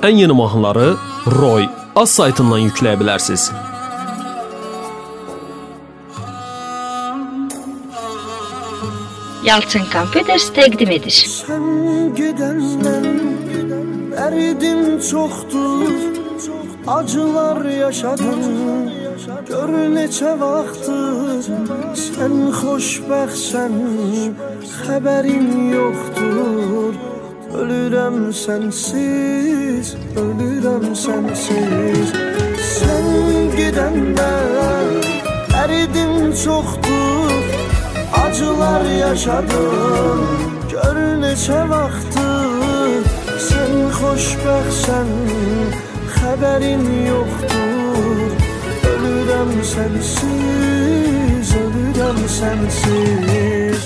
Ən yeni mahnıları Roy az saytından yükləyə bilərsiniz. Yalçın Computers təqdim edir. Sən gedəndən əridim çoxdur, acılar yaşadım, gör neçə vaxtdır. Sən xoşbəxtsən, xəbərin yoxdur. Ölürəm sənsiz, ölürəm sənsiz. Sən gedəndən əridim çoxdur, acılar yaşadım, gör neçə vaxtdır. Sən xoşbəxtsən, xəbərin yoxdur. Ölürəm sənsiz, ölürəm sənsiz.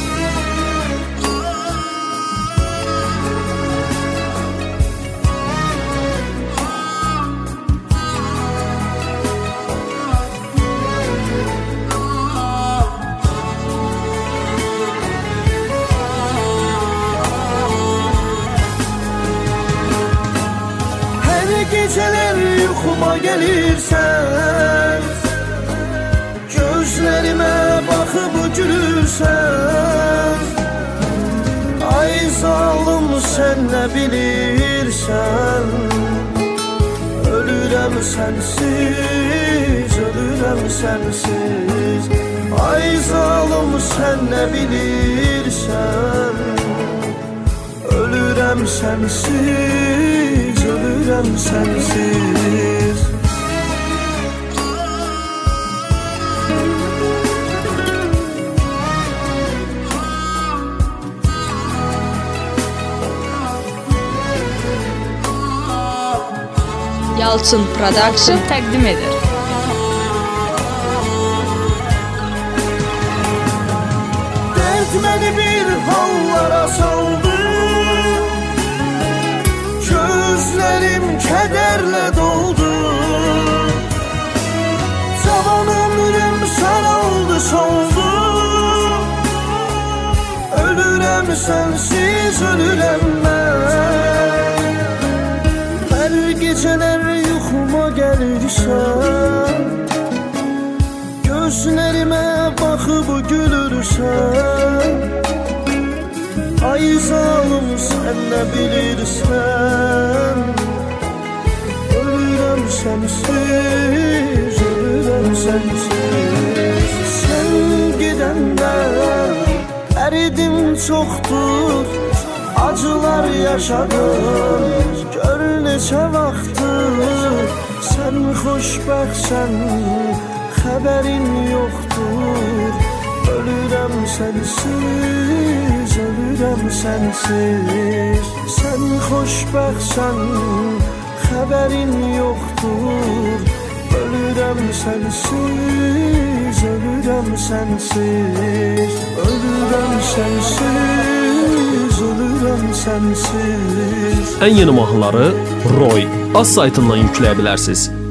Geceler yuxuma gelirsən, gözlerime bakıp gülürsən. Ay zalım sen ne bilirsən, ölürəm sensiz, ölürəm sensiz. Ay zalım sen ne bilirsən, ölürəm sensiz, ölürəm sensiz. Yalçın Production təqdim edir. Dert məni bir hallara saldı, gözlerim kederle doldu. Cavan ömrüm saraldı soldu. Ölürəm sensiz, ölürəm ben. Her geceler yuxuma gelirsən, gözlerime bakıp gülürsən. Ay zalım sen ne bilirsən, ölürəm sensiz, ölürəm sensiz. Sen gidəndən əridim çoxdur, acılar yaşadım, gör neçə vaxtdır. Sen xoşbəxtsən, xəbərin yoxdur. Ölürəm sensiz, ölürəm sensiz. Sen xoşbəxtsən, xəbərin yoxdur. Ölürəm sensiz, ölürəm sensiz. Ölürəm sensiz, ölürəm sensiz. Ən yeni mahnıları Roy az saytından yükləyə bilərsiniz.